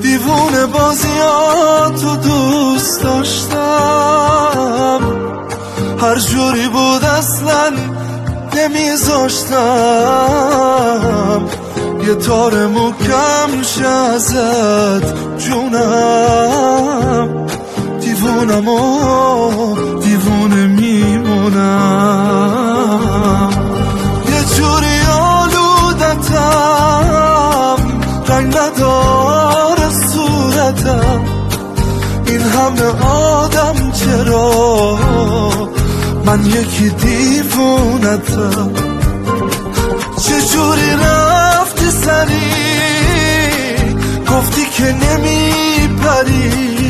دیوونه بازیاتو دوست داشتم، هر جوری بود اصلا نمیذاشتم یه تار محکم شه ازت جونم. دیوونم و دیوونه میمونم، یه جوری آلودتم، رنگ نداره صورتم، این همه آدم چرا من یکی دیوونتم. چجوری رفتی سری گفتی که نمیپری،